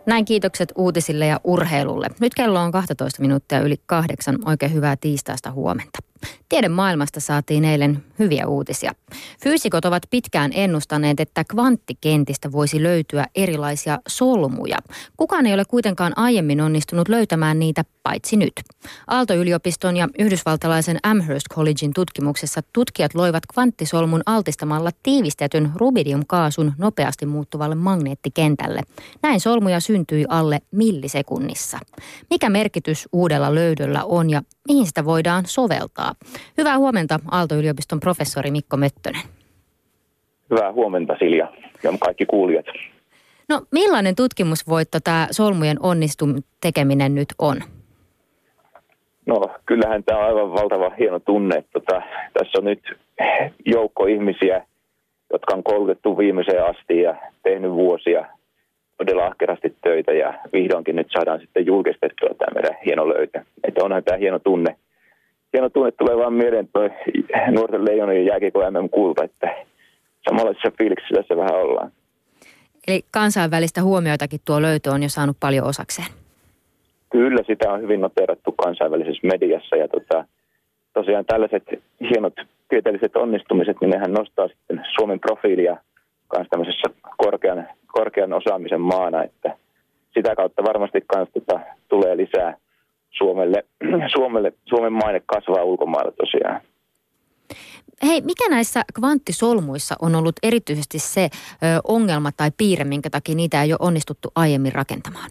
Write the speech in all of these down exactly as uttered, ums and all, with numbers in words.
Näin kiitokset uutisille ja urheilulle. Nyt kello on kaksitoista minuuttia yli kahdeksan. Oikein hyvää tiistaista huomenta. Tiedemaailmasta saatiin eilen hyviä uutisia. Fyysikot ovat pitkään ennustaneet, että kvanttikentistä voisi löytyä erilaisia solmuja. Kukaan ei ole kuitenkaan aiemmin onnistunut löytämään niitä, paitsi nyt. Aalto-yliopiston ja yhdysvaltalaisen Amherst Collegein tutkimuksessa tutkijat loivat kvanttisolmun altistamalla tiivistetyn rubidiumkaasun nopeasti muuttuvalle magneettikentälle. Näin solmuja syntyi alle millisekunnissa. Mikä merkitys uudella löydöllä on ja mihin sitä voidaan soveltaa? Hyvää huomenta Aalto-yliopiston professori Mikko Möttönen. Hyvää huomenta Silja ja kaikki kuulijat. No millainen tutkimusvoitto tämä solmujen onnistumisen tekeminen nyt on? No kyllähän tämä on aivan valtava hieno tunne. Että tota, tässä on nyt joukko ihmisiä, jotka on koulutettu viimeiseen asti ja tehnyt vuosia todella ahkerasti töitä ja vihdoinkin nyt saadaan sitten julkistettua tämä meidän hieno löytö. Että onhan tämä hieno tunne. Hieno tunne tulee vaan mieleen tuo nuorten leijonien jääkiekon M M-kulta, että samanlaisessa fiiliksissä tässä vähän ollaan. Eli kansainvälistä huomioitakin tuo löytö on jo saanut paljon osakseen. Kyllä, sitä on hyvin noteerattu kansainvälisessä mediassa ja tota, tosiaan tällaiset hienot tieteelliset onnistumiset, niin nehän nostaa sitten Suomen profiilia kans tämmöisessä korkean, korkean osaamisen maana, että sitä kautta varmasti kans tota, tulee lisää Suomelle, Suomelle, Suomen maine kasvaa ulkomailla tosiaan. Hei, mikä näissä kvanttisolmuissa on ollut erityisesti se ö, ongelma tai piirre, minkä takia niitä ei ole onnistuttu aiemmin rakentamaan?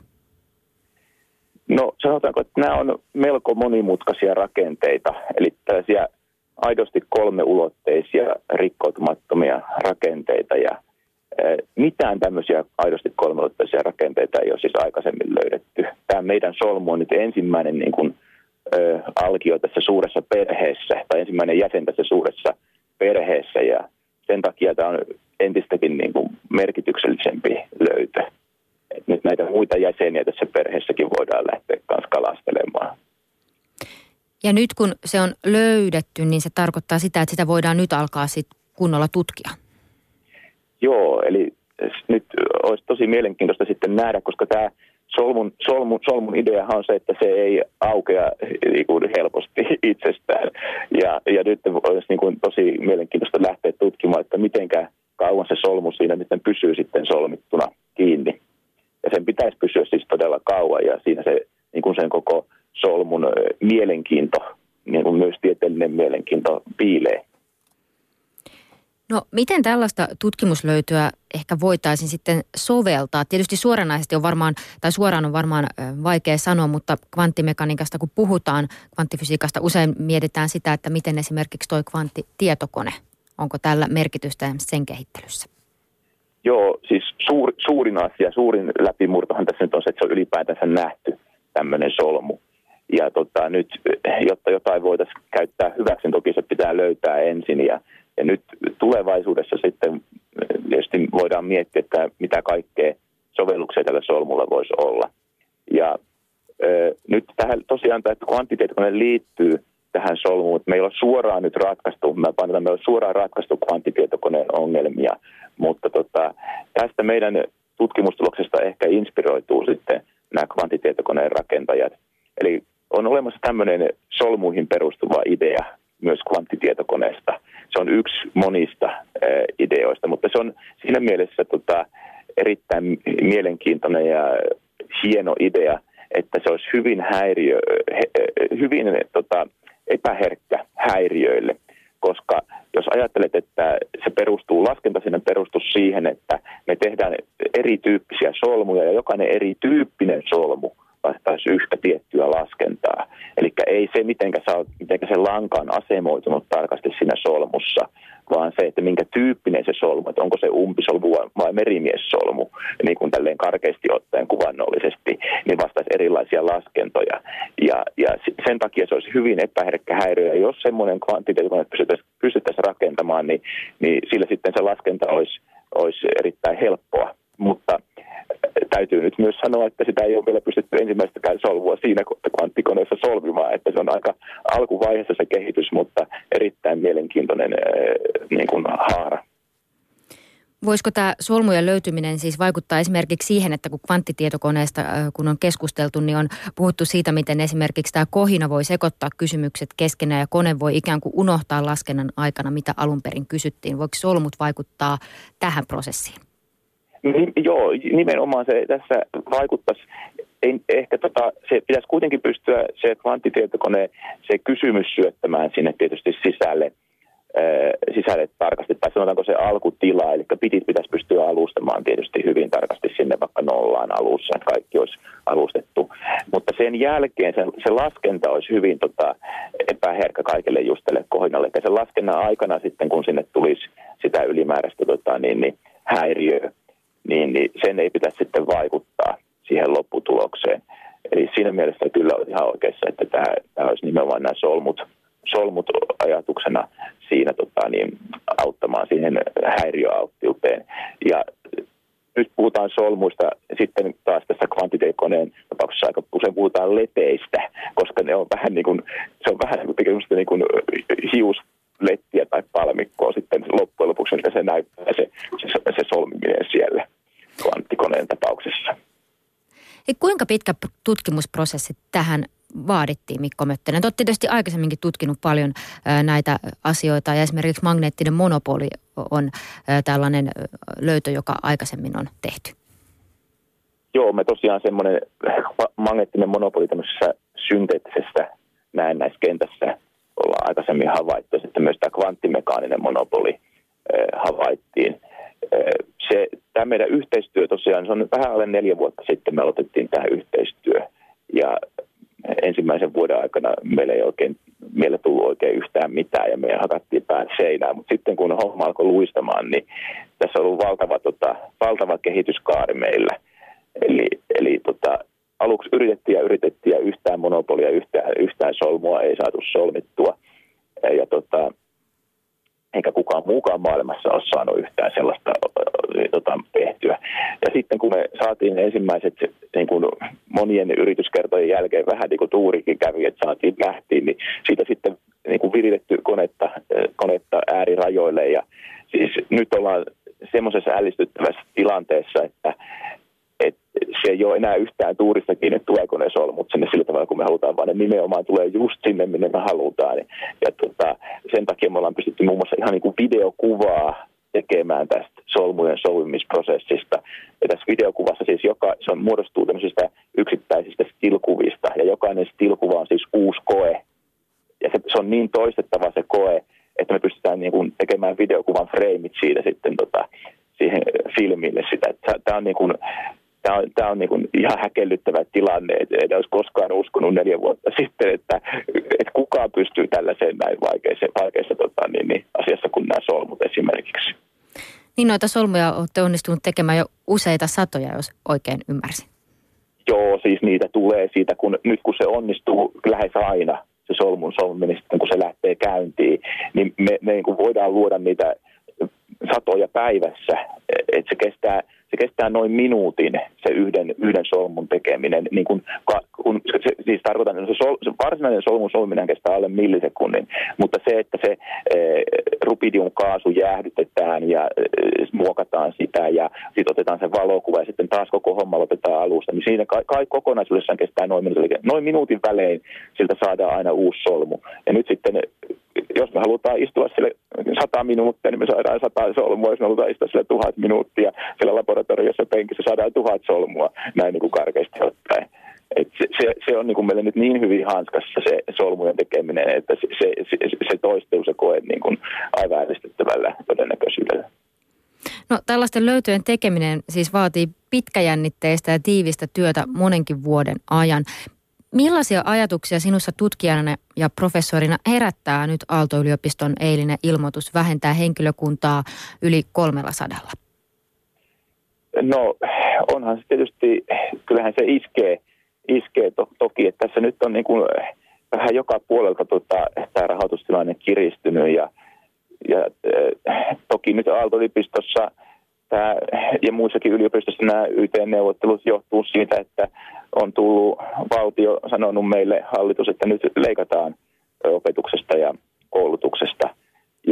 No sanotaanko, että nämä on melko monimutkaisia rakenteita, eli tällaisia aidosti kolmeulotteisia rikkoutumattomia rakenteita ja ä, mitään tämmöisiä aidosti kolmeulotteisia rakenteita ei ole siis aikaisemmin löydetty. Tämä meidän solmu on nyt ensimmäinen niin kuin, ä, alkio tässä suuressa perheessä tai ensimmäinen jäsen tässä suuressa perheessä ja sen takia tämä on entistäkin niin kuin merkityksellisempi löytö. Et nyt näitä muita jäseniä tässä perheessäkin voidaan lähteä kanssa kalastelemaan. Ja nyt kun se on löydetty, niin se tarkoittaa sitä, että sitä voidaan nyt alkaa sit kunnolla tutkia. Joo, eli nyt olisi tosi mielenkiintoista sitten nähdä, koska tämä solmun, solmun, solmun ideahan on se, että se ei aukea niin kuin helposti itsestään. Ja, ja nyt olisi niin kuin tosi mielenkiintoista lähteä tutkimaan, että mitenkä kauan se solmu siinä miten pysyy sitten solmittuna kiinni. Ja sen pitäisi pysyä siis todella kauan ja siinä se niin kuin sen koko solmun mielenkiinto, niin kuin myös tieteellinen mielenkiinto piilee. No miten tällaista tutkimuslöytöä ehkä voitaisiin sitten soveltaa? Tietysti suoranaisesti on varmaan, tai suoraan on varmaan vaikea sanoa, mutta kvanttimekaniikasta kun puhutaan, kvanttifysiikasta usein mietitään sitä, että miten esimerkiksi toi kvanttitietokone, onko tällä merkitystä sen kehittelyssä? Joo, siis suur, suurin asia, suurin läpimurtohan tässä nyt on se, että se on ylipäätänsä nähty tämmöinen solmu. Ja tota, nyt, jotta jotain voitaisiin käyttää hyväksi, niin toki se pitää löytää ensin. Ja, ja nyt tulevaisuudessa sitten tietysti voidaan miettiä, että mitä kaikkea sovelluksia tällä solmulla voisi olla. Ja ö, nyt tähän tosiaan tämä kvanttitietokone liittyy tähän solmuun. Meillä on suoraan nyt ratkaistu, mä painotan, meillä on suoraan ratkaistu kvanttitietokoneen ongelmia, mutta tota, tästä meidän tutkimustuloksesta ehkä inspiroituu sitten nämä kvanttitietokoneen rakentajat. Eli on olemassa tämmöinen solmuihin perustuva idea myös kvanttitietokoneesta. Se on yksi monista äh, ideoista, mutta se on siinä mielessä tota, erittäin mielenkiintoinen ja hieno idea, että se olisi hyvin, häiriö, hyvin tota, epäherkkä häiriöille, koska jos ajattelet, että se perustuu, laskenta sinne perustuu siihen, että me tehdään erityyppisiä solmuja ja jokainen erityyppinen solmu vastaisi yhtä tiettyä laskentaa. Eli ei se, mitenkä, saa, mitenkä se lanka on asemoitunut tarkasti siinä solmussa, vaan se, että minkä tyyppinen se solmu, että onko se umpisolmu vai merimiessolmu, niin kuin tälleen karkeasti ottaen kuvannollisesti, niin vastaisi erilaisia laskentoja. Ja, ja sen takia se olisi hyvin epäherkkä häiriö, ja jos semmoinen kvanttitietokone pystyttäisiin rakentamaan, niin, niin sillä sitten se laskenta olisi, olisi erittäin helppoa. Mutta täytyy nyt myös sanoa, että sitä ei ole vielä pystytty ensimmäistäkään solvua siinä kvanttikoneessa solvimaan, että se on aika alkuvaiheessa se kehitys, mutta erittäin mielenkiintoinen niin kuin haara. Voisiko tämä solmujen löytyminen siis vaikuttaa esimerkiksi siihen, että kun kvanttitietokoneesta kun on keskusteltu, niin on puhuttu siitä, miten esimerkiksi tämä kohina voi sekoittaa kysymykset keskenään ja kone voi ikään kuin unohtaa laskennan aikana, mitä alun perin kysyttiin. Voiko solmut vaikuttaa tähän prosessiin? Niin, joo, nimenomaan se tässä vaikuttaisi. Ei, ehkä tota, se pitäisi kuitenkin pystyä se kvanttitietokone, se kysymys syöttämään sinne tietysti sisälle. sisälle tarkasti, tai sanotaanko se alkutila, eli bitit pitäisi pystyä alustamaan tietysti hyvin tarkasti sinne vaikka nollaan alussa, että kaikki olisi alustettu. Mutta sen jälkeen se, se laskenta olisi hyvin tota, epäherkkä kaikille just tälle kohinalle, eli sen laskennan aikana sitten, kun sinne tulisi sitä ylimääräistä tota, niin, niin, häiriöä, niin, niin sen ei pitäisi sitten vaikuttaa siihen lopputulokseen. Eli siinä mielessä kyllä on ihan oikeassa, että tämä, tämä olisi nimenomaan nämä solmut, solmut ajatuksena siinä tota, niin, auttamaan siihen häiriöalttiuteen. Ja nyt puhutaan solmuista, sitten taas tässä kvanttitietokoneen tapauksessa aika usein puhutaan leteistä, koska ne on vähän niin kuin, se on vähän niin kuin, niin kuin hiuslettiä tai palmikkoa sitten loppujen lopuksi, että se näyttää se, se, se solmiminen siellä kvanttikoneen tapauksessa. Ja kuinka pitkä tutkimusprosessi tähän vaadittiin, Mikko Möttönen? Te olette tietysti aikaisemminkin tutkinut paljon ää, näitä asioita ja esimerkiksi magneettinen monopoli on ää, tällainen löytö, joka aikaisemmin on tehty. Joo, me tosiaan semmoinen magneettinen monopoli tämmöisessä synteettisessä näennäiskentässä ollaan aikaisemmin havaittu, että myös tämä kvanttimekaaninen monopoli ää, havaittiin. Se, tämä meidän yhteistyö tosiaan, se on vähän alle neljä vuotta sitten me aloitettiin tämä yhteistyö ja ensimmäisen vuoden aikana meillä ei oikein, meillä tullut oikein yhtään mitään ja me hakattiin päät seinään, mutta sitten kun homma alkoi luistamaan, niin tässä on ollut valtava, tota, valtava kehityskaari meillä. Eli, eli tota, aluksi yritettiin ja yritettiin ja yhtään monopolia, yhtään, yhtään solmua ei saatu solmittua ja tota, eikä kukaan muukaan maailmassa ole saanut yhtään sellaista tota, tehtyä. Ja sitten kun me saatiin ensimmäiset niin kuin monien yrityskertojen jälkeen vähän niin kuin tuurikin kävi, että saatiin lähtiin, niin siitä sitten niin kuin viritetty konetta, konetta äärirajoille. Ja siis nyt ollaan semmoisessa ällistyttävässä tilanteessa, että et se ei ole enää yhtään tuurista kiinni, että tuleeko ne solmut sinne sillä tavalla, kun me halutaan, vaan ne nimenomaan tulee just sinne, minne me halutaan. Ja tota, sen takia me ollaan pystytty muun muassa ihan niin kuin videokuvaa tekemään tästä solmujen solmimisprosessista. Ja tässä videokuvassa siis joka, se on, muodostuu tämmöisistä yksittäisistä stilkuvista, ja jokainen stilkuva on siis uusi koe. Ja se, se on niin toistettava se koe, että me pystytään niin kuin tekemään videokuvan freimit siitä sitten tota, siihen filmille sitä. Tämä on niin kuin Tämä on, tämä on niin kuin ihan häkellyttävä tilanne, että en olisi koskaan uskonut neljä vuotta sitten, että, että kukaan pystyy tällaiseen näin vaikeassa, vaikeassa tota, niin, niin, asiassa kuin nämä solmut esimerkiksi. Niin noita solmuja olette onnistunut tekemään jo useita satoja, jos oikein ymmärsin. Joo, siis niitä tulee siitä, kun nyt kun se onnistuu lähes aina, se solmun solmuminen sitten kun se lähtee käyntiin, niin me, me niin kuin voidaan luoda niitä satoja päivässä, että se kestää, se kestää noin minuutin se yhden, yhden solmun tekeminen. Niin kun, kun, se, siis tarkoitan, että se, sol, se varsinainen solmun solminen kestää alle millisekunnin, mutta se, että se e, rubidiumkaasu jäähdytetään ja e, muokataan sitä ja sitten otetaan se valokuva ja sitten taas koko homma lopetetaan alusta, niin siinä ka, ka, kokonaisuudessaan kestää noin minuutin, noin minuutin välein siltä saadaan aina uusi solmu. Ja nyt sitten jos me halutaan istua sille sata minuuttia, niin me saadaan sata solmua. Jos me halutaan istua sille tuhat minuuttia siellä laboratoriossa penkissä, saadaan tuhat solmua, näin niin kuin karkeasti ottaen. Et se, se, se on niin kuin meillä nyt niin hyvin hanskassa se solmujen tekeminen, että se, se, se, se toistuu se koe niin kuin aivan ällistyttävällä todennäköisyydellä. No tällaisten löytöjen tekeminen siis vaatii pitkäjännitteistä ja tiivistä työtä monenkin vuoden ajan. Millaisia ajatuksia sinussa tutkijana ja professorina herättää nyt Aalto-yliopiston eilinen ilmoitus vähentää henkilökuntaa yli kolmella sadalla? No onhan se tietysti, kyllähän se iskee, iskee to, toki, että tässä nyt on niin kuin vähän joka puolelta tota, tämä rahoitustilanne kiristynyt ja, ja äh, toki nyt Aalto-yliopistossa tämä, ja muissakin yliopistossa nämä Y T-neuvottelut johtuu siitä, että on tullut valtio sanonut meille hallitus, että nyt leikataan opetuksesta ja koulutuksesta. Ja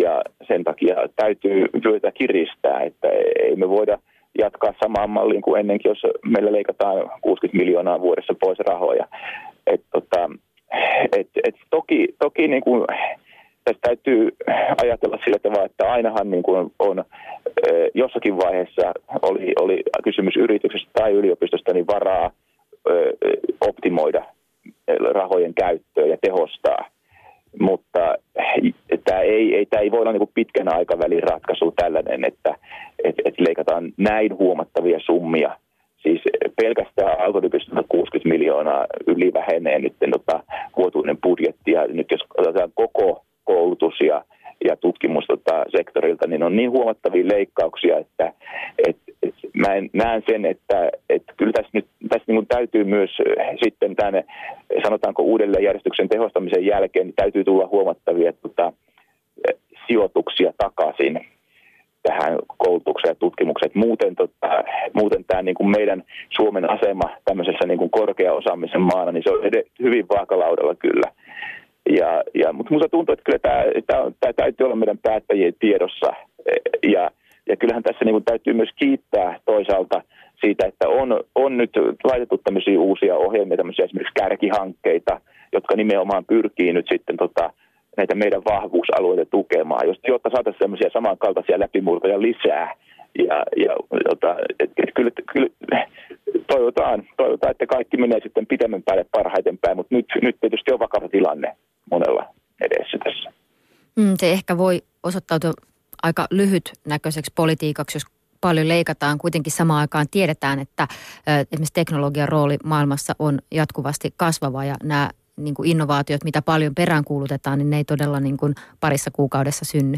sen takia täytyy vyötä kiristää, että ei me voida jatkaa samaan malliin kuin ennenkin, jos meillä leikataan kuusikymmentä miljoonaa vuodessa pois rahoja. Et, tota, et, et toki toki niin kuin, tässä täytyy ajatella sillä tavalla, että ainahan niin kuin on jossakin vaiheessa oli, oli kysymys yrityksestä tai yliopistosta, niin varaa optimoida rahojen käyttöä ja tehostaa. Mutta tämä ei, ei, tämä ei voi olla niin kuin pitkän aikavälin ratkaisu tällainen, että et, et leikataan näin huomattavia summia. Siis pelkästään Aalto-yliopistolta kuusikymmentä miljoonaa yli vähenee nyt tota, vuotuinen budjetti. Ja nyt jos otetaan koko koulutus ja, ja tutkimus tota, sektorilta, niin on niin huomattavia leikkauksia, että et, et mä en, näen sen, että et kyllä tässä nyt tässä niin kuin täytyy myös sitten tänne, sanotaanko uudelleenjärjestyksen tehostamisen jälkeen, niin täytyy tulla huomattavia tota, sijoituksia takaisin tähän koulutukseen ja tutkimukseen. Muuten, tota, muuten tämä niin kuin meidän Suomen asema tämmöisessä niin kuin korkea-osaamisen maana, niin se on ed- hyvin vaakalaudalla kyllä. Ja, ja, mutta minusta tuntuu, että kyllä tämä, tämä, tämä täytyy olla meidän päättäjien tiedossa. Ja, ja kyllähän tässä niin kuin täytyy myös kiittää toisaalta siitä, että on, on nyt laitettu tämmöisiä uusia ohjelmia, tämmöisiä esimerkiksi kärkihankkeita, jotka nimenomaan pyrkii nyt sitten tota, näitä meidän vahvuusalueita tukemaan, jotta saataisiin semmoisia samankaltaisia läpimurtoja lisää. Ja, ja jota, et, et, kyllä, kyllä toivotaan, toivotaan, että kaikki menee sitten pitemmän päälle parhaiten päin, mutta nyt, nyt tietysti on vakava tilanne monella edessä tässä. Mm, se ehkä voi osoittautua aika lyhytnäköiseksi politiikaksi, jos paljon leikataan. Kuitenkin samaan aikaan tiedetään, että ö, esimerkiksi teknologian rooli maailmassa on jatkuvasti kasvava ja nämä niin kuin innovaatiot, mitä paljon peräänkuulutetaan, niin ne ei todella niin kuin parissa kuukaudessa synny.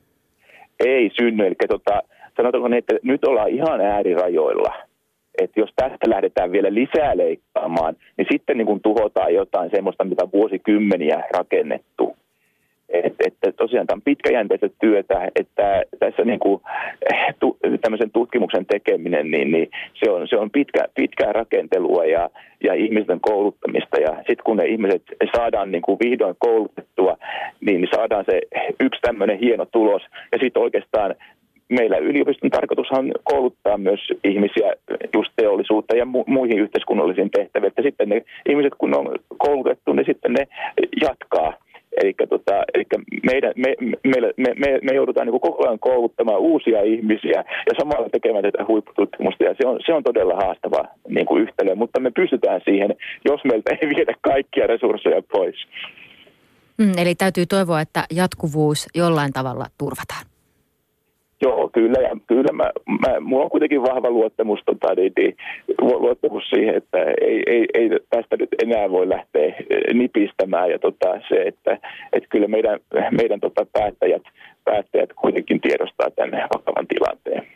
Ei synny, eli tota, sanotaanko ne, että nyt ollaan ihan äärirajoilla. Että jos tästä lähdetään vielä lisää leikkaamaan, niin sitten niin kuin tuhotaan jotain semmoista, mitä vuosikymmeniä rakennettu. Että et, tosiaan tämä on pitkäjänteistä työtä, että tässä niin kuin, tu, tämmöisen tutkimuksen tekeminen, niin, niin se on, se on pitkä, pitkää rakentelua ja, ja ihmisten kouluttamista. Ja sitten kun ne ihmiset saadaan niin kuin vihdoin koulutettua, niin saadaan se yksi tämmöinen hieno tulos. Ja sitten oikeastaan meillä yliopiston tarkoitushan kouluttaa myös ihmisiä just teollisuutta ja mu- muihin yhteiskunnallisiin tehtäviin. Että sitten ne ihmiset, kun on koulutettu, niin sitten ne jatkaa. Eli tota, meidän, me, me, me, me, me joudutaan niin koko ajan kouluttamaan uusia ihmisiä ja samalla tekemään tätä huippututkimusta. Ja se on, se on todella haastava niin kuin yhtälö, mutta me pystytään siihen, jos meiltä ei viedä kaikkia resursseja pois. Mm, eli täytyy toivoa, että jatkuvuus jollain tavalla turvataan. Joo, kyllä. Ja kyllä mä, mä, mulla on kuitenkin vahva luottamus, tota, niin, niin, luottamus siihen, että ei, ei, ei tästä nyt enää voi lähteä nipistämään. Ja tota, se, että, että kyllä meidän, meidän tota, päättäjät, päättäjät kuitenkin tiedostaa tämän vakavan tilanteen.